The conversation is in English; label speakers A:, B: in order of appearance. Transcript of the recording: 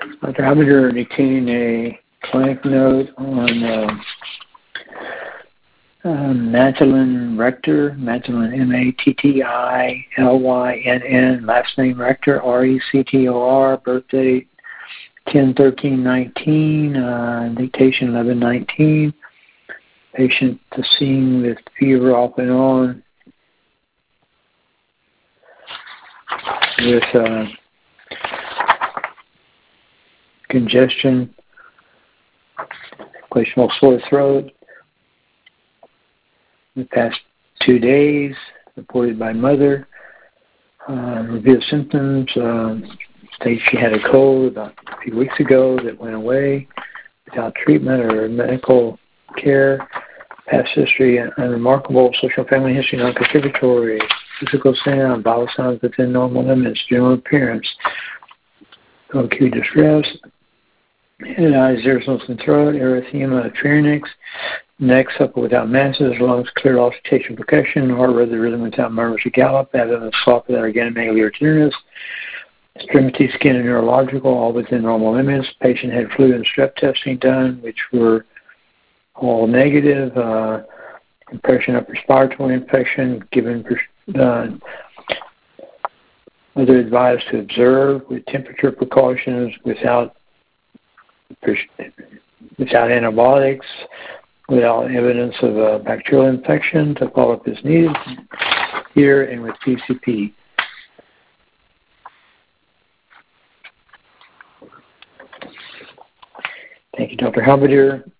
A: Dr. Habider dictating a clinic note on Madeline Rector, Madeline Mattillyn, last name Rector, Rector, birth date 10/13/19, dictation 11/19. Patient to scene with fever off and on, with congestion, occasional sore throat. The past 2 days, reported by mother. Review symptoms. States she had a cold about a few weeks ago that went away without treatment or medical care. Past history unremarkable. Social family history non-contributory. Physical sound, vital signs within normal limits. General appearance. Acute distress. Head, eyes, ears, nose, and throat. Erythema, pharynx. Neck supple without masses. Lungs clear, auscultation, percussion. Heart rhythm without murmurs or gallop. Abdomen soft without organomegaly or tenderness. Extremity, skin, and neurological, all within normal limits. Patient had flu and strep testing done, which were all negative. Impression of respiratory infection, given whether advised to observe with temperature precautions, without antibiotics, without evidence of a bacterial infection, to follow up as needed here, and with PCP. Thank you, Dr. Habider.